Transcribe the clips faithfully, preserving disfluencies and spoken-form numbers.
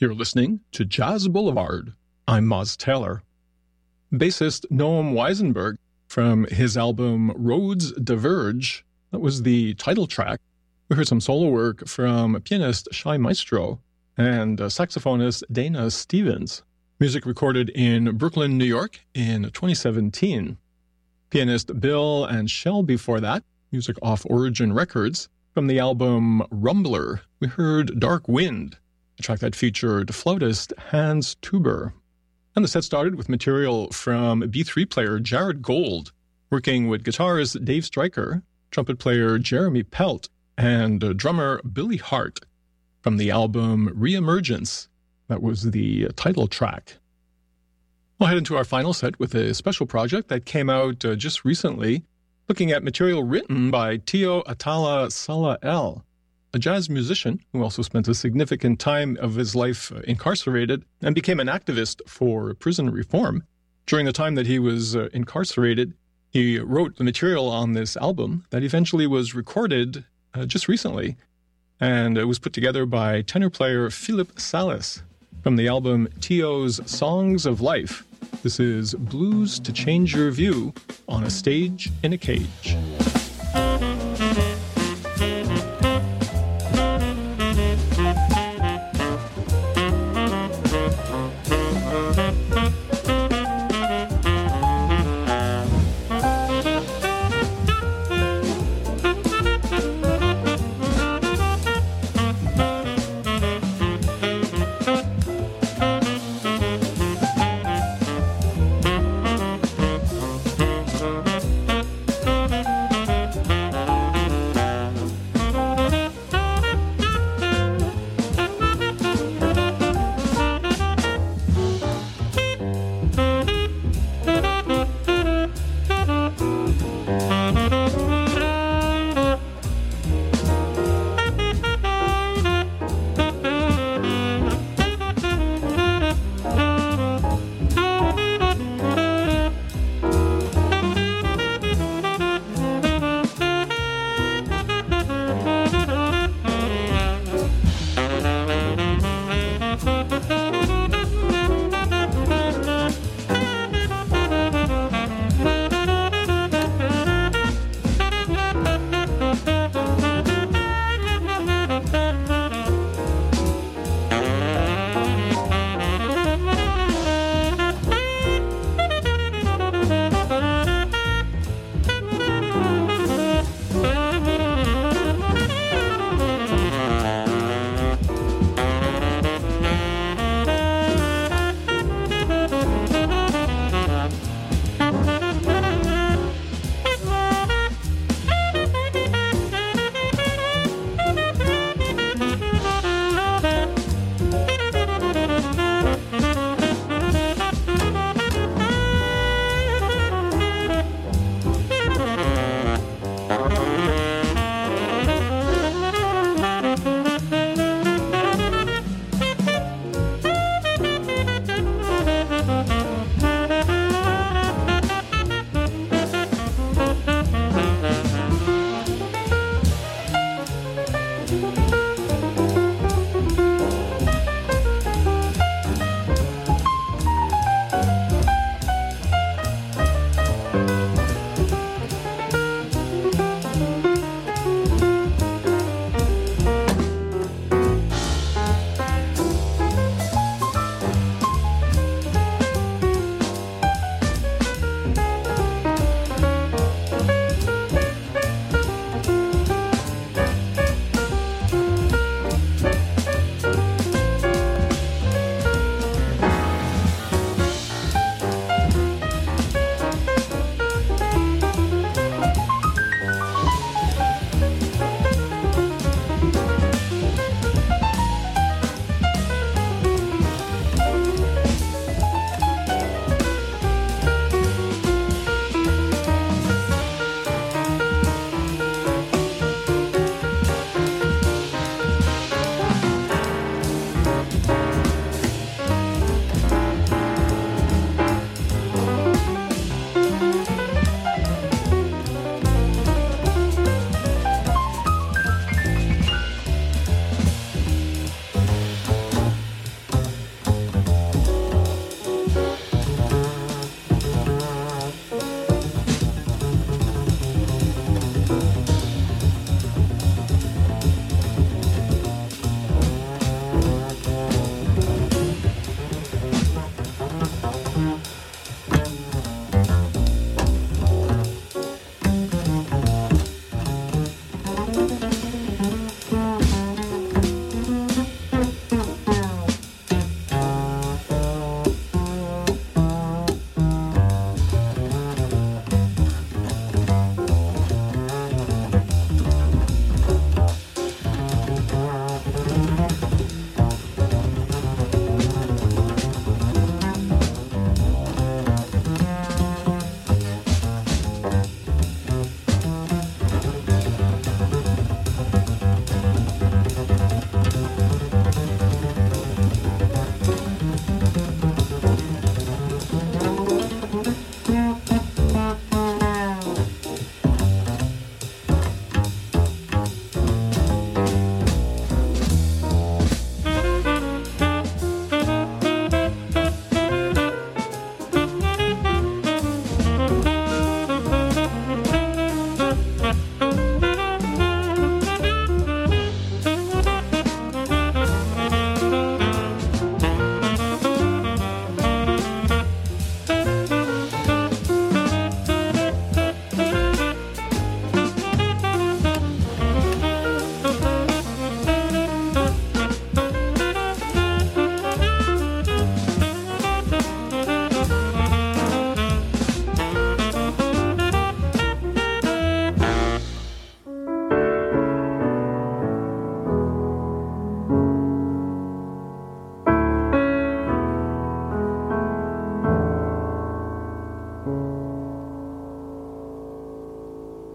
You're listening to Jazz Boulevard. I'm Moz Taylor. Bassist Noam Weisenberg, from his album Roads Diverge, that was the title track. We heard some solo work from pianist Shai Maestro and saxophonist Dana Stevens. Music recorded in Brooklyn, New York in twenty seventeen. Pianist Bill and Shell before that, music off Origin Records. From the album Rumbler, we heard Dark Wind, a track that featured flautist Hans Tuber. And the set started with material from B three player Jared Gold, working with guitarist Dave Stryker, trumpet player Jeremy Pelt, and drummer Billy Hart. From the album Reemergence, that was the title track. We'll head into our final set with a special project that came out uh, just recently, looking at material written by Tio Atala Salah El, a jazz musician who also spent a significant time of his life incarcerated and became an activist for prison reform. During the time that he was uh, incarcerated, he wrote the material on this album that eventually was recorded uh, just recently, and it was put together by tenor player Philip Salas from the album Tio's Songs of Life. This is Blues to Change Your View on a Stage in a Cage. Thank you.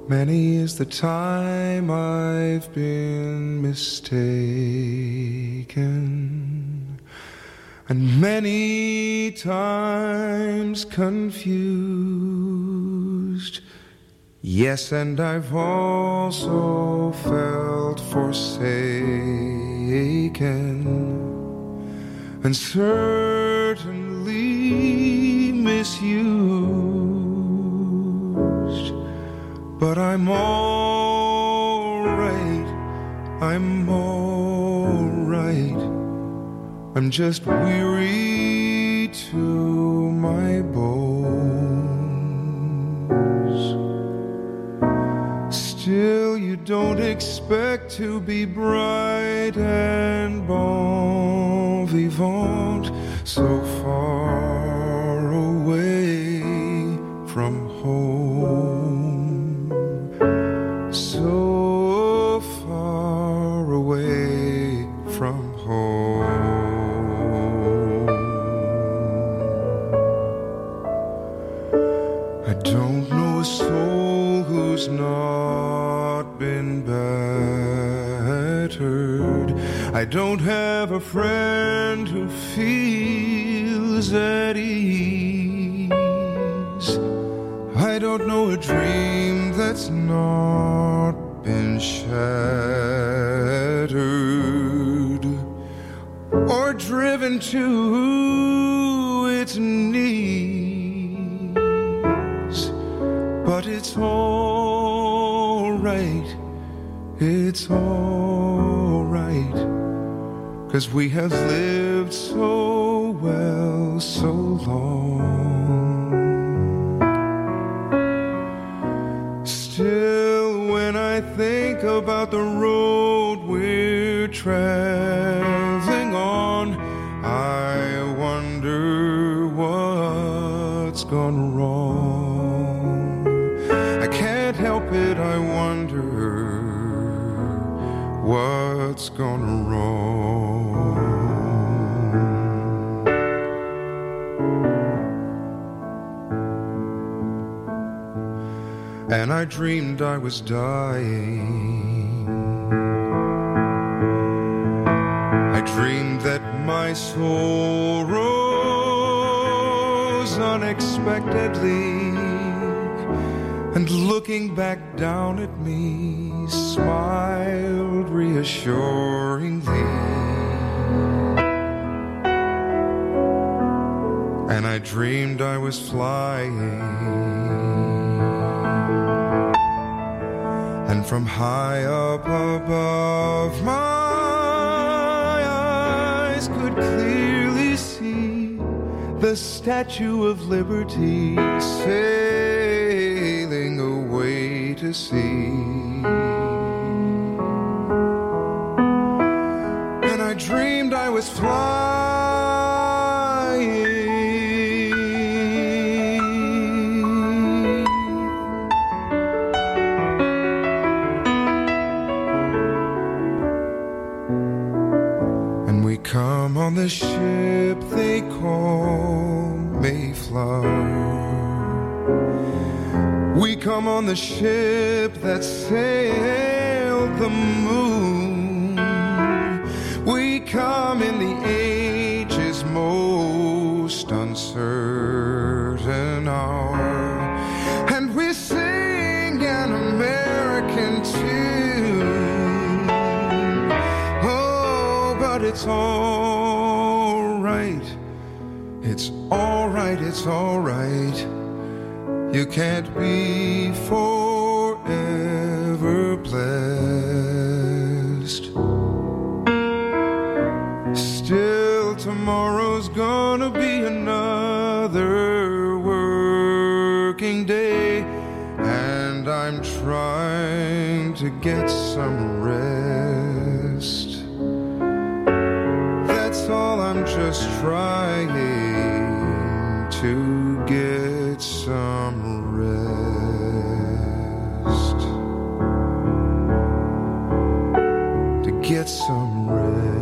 Many is the time I've been mistaken, and many times confused. Yes, and I've also felt forsaken, and certainly misused. But I'm all right, I'm all right. I'm just weary to my bones. Still, you don't expect to be bright and bon vivant so far away from home, so far away from home. I don't know a soul who's not been battered. I don't have a friend who feels at ease. I don't know a dream that's not been shattered or driven to its knees. But it's all right, it's all right, 'cause we have lived so well so long. Still, when I think about the road we're traveling on, I wonder what's gone wrong. I can't help it, I wonder what's gone wrong. And I dreamed I was dying. I dreamed that my soul rose unexpectedly, and looking back down at me, smiled reassuringly. And I dreamed I was flying, and from high up above, my eyes could clearly see the Statue of Liberty sailing away to sea. And I dreamed I was flying, come on the ship they call Mayflower. We come on the ship that sailed the moon. We come in the age's most uncertain hour, and we sing an American tune. Oh, but it's all right, it's all right, it's all right. You can't be forever blessed. Still, tomorrow's gonna be another working day, and I'm trying to get some rest. That's all, I'm just trying to get some rest. To get some rest.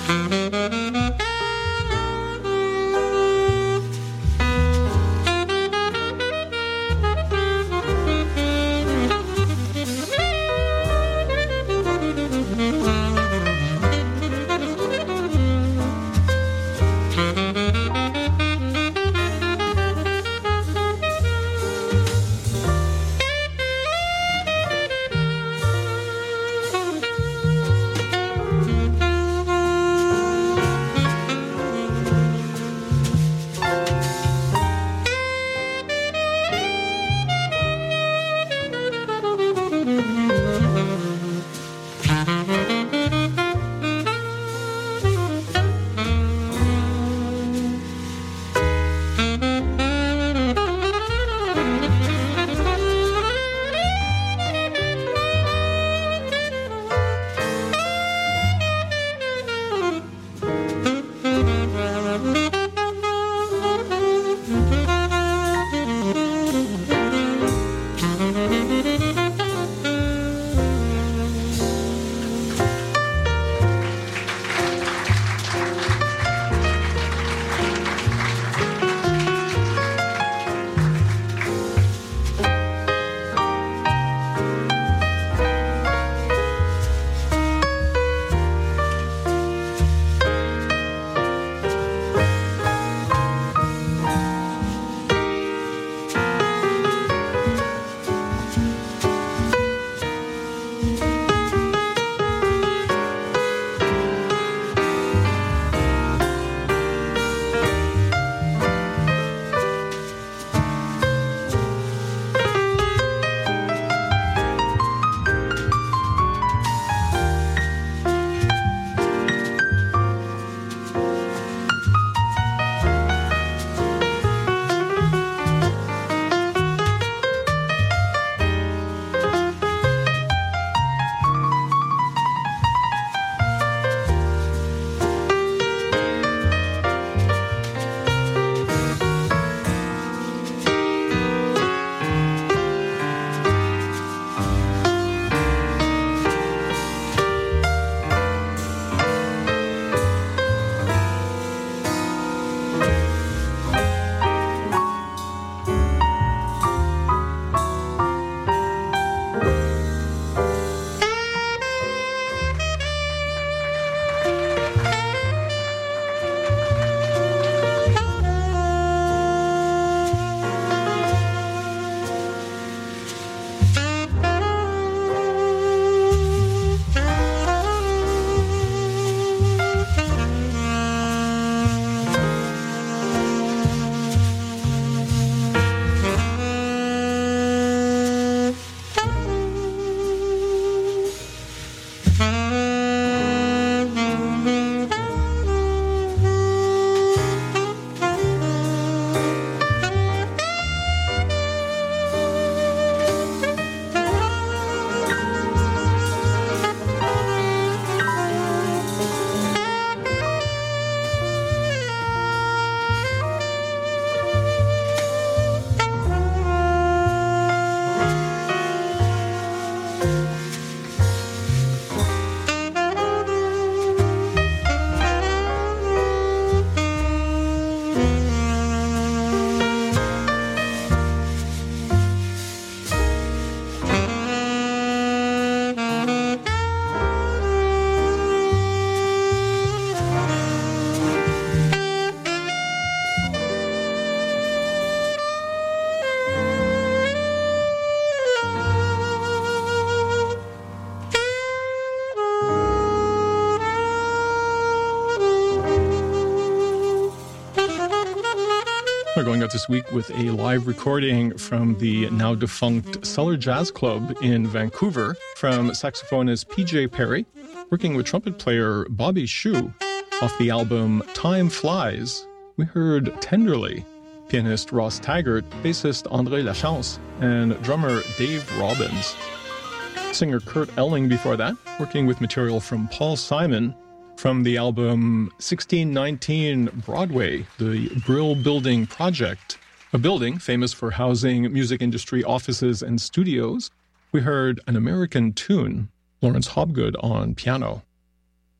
We're going out this week with a live recording from the now defunct Cellar Jazz Club in Vancouver from saxophonist P J Perry, working with trumpet player Bobby Shew. Off the album Time Flies, we heard Tenderly, pianist Ross Taggart, bassist André Lachance, and drummer Dave Robbins. Singer Kurt Elling before that, working with material from Paul Simon from the album sixteen nineteen Broadway, the Brill Building Project, a building famous for housing music industry offices and studios. We heard An American Tune, Lawrence Hobgood on piano.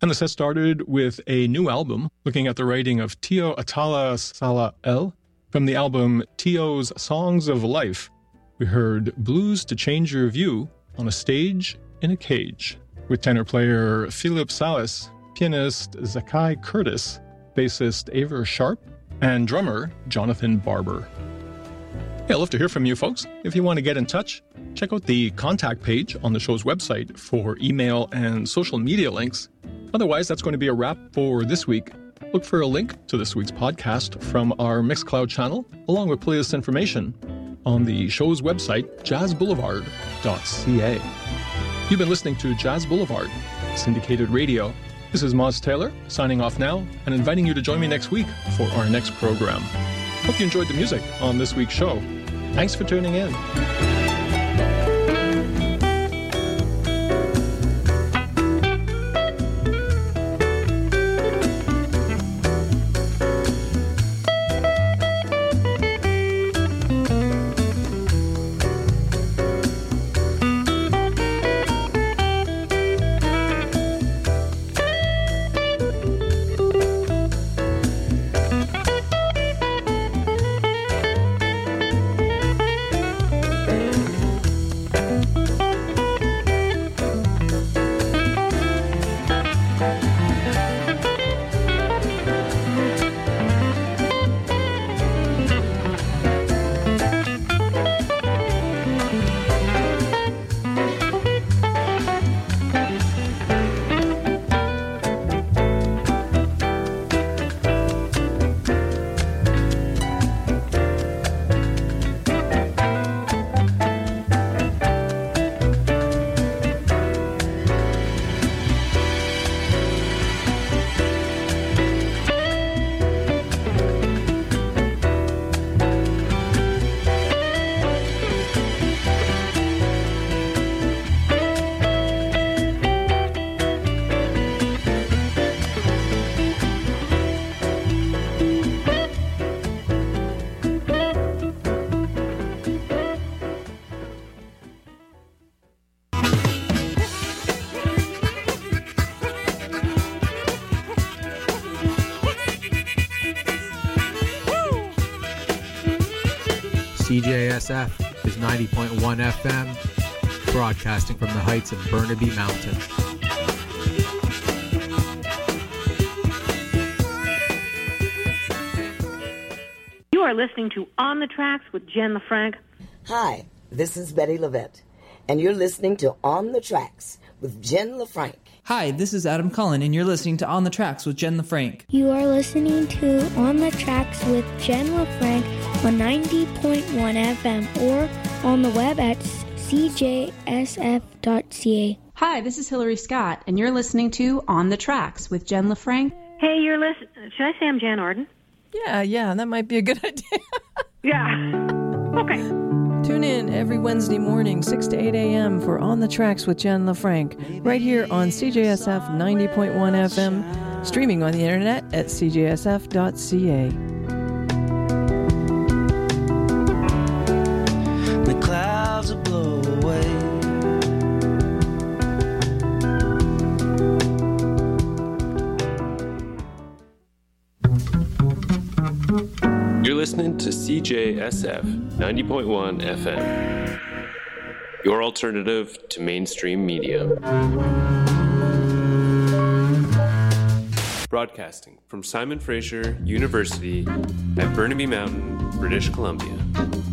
And the set started with a new album looking at the writing of Tio Atala Salael from the album Tio's Songs of Life. We heard Blues to Change Your View on a Stage in a Cage with tenor player Philip Salas, pianist Zakai Curtis, bassist Aver Sharp, and drummer Jonathan Barber. Hey, I'd love to hear from you folks. If you want to get in touch, check out the contact page on the show's website for email and social media links. Otherwise, that's going to be a wrap for this week. Look for a link to this week's podcast from our Mixcloud channel, along with playlist information on the show's website, jazz boulevard dot c a. You've been listening to Jazz Boulevard, syndicated radio. This is Moz Taylor, signing off now and inviting you to join me next week for our next program. Hope you enjoyed the music on this week's show. Thanks for tuning in. C J S F is ninety point one F M, broadcasting from the heights of Burnaby Mountain. You are listening to On the Tracks with Jen LaFranc. Hi, this is Betty Levette, and you're listening to On the Tracks with Jen LaFranc. Hi, this is Adam Cullen, and you're listening to On the Tracks with Jen LaFranc. You are listening to On the Tracks with Jen LaFranc on ninety point one F M or on the web at c j s f dot c a. Hi, this is Hillary Scott, and you're listening to On the Tracks with Jen LaFranc. Hey, you're listening. Should I say I'm Jan Arden? Yeah, yeah, that might be a good idea. Yeah. Okay. Tune in every Wednesday morning, six to eight a.m. for On the Tracks with Jen LaFranc, right here on C J S F ninety point one F M, streaming on the internet at c j s f dot c a. The clouds will blow away. You're listening to C J S F ninety point one F M, your alternative to mainstream media. Broadcasting from Simon Fraser University at Burnaby Mountain, British Columbia.